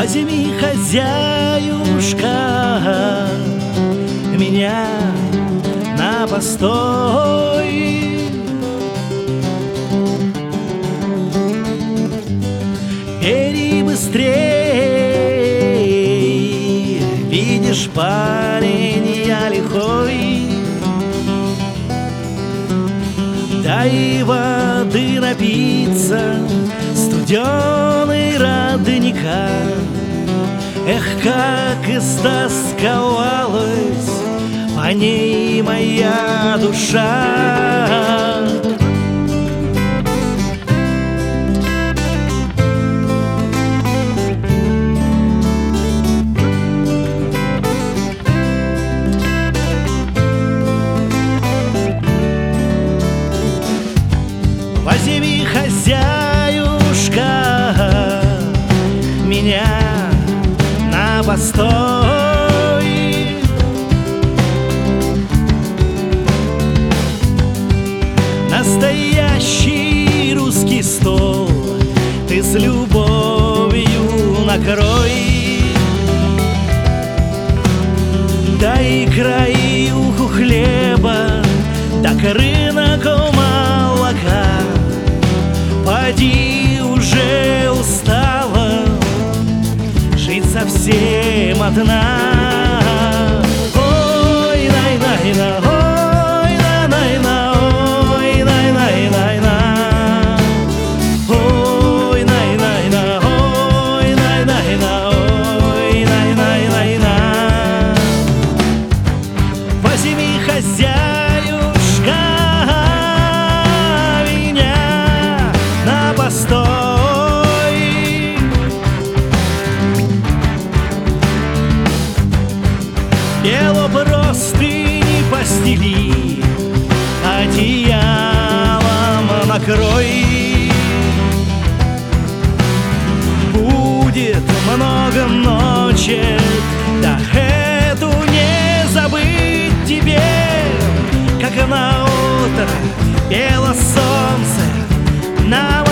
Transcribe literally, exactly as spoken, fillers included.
Возьми, хозяюшка, меня на постой. Бери быстрей, видишь, парень я лихой. Дай воды напиться, студеный родника. Эх, как истосковалась по ней моя душа. Возьми, хозяюшка, меня на постой. Настоящий русский стол ты с любовью накрой. Дай краюху хлеба, так рынок молока. Поди, уже устала жить совсем одна. Ой, най-най-на, ой, на-най-на, ой, най-най-най-на. Ой, най-най-на, ой, най-най-на, ой, най-най-най-на. Возьми, хозяюшка, постой. Бело простыни постели, одеялом накрой. Будет много ночи, да эту не забыть тебе. Как на утро пело солнце на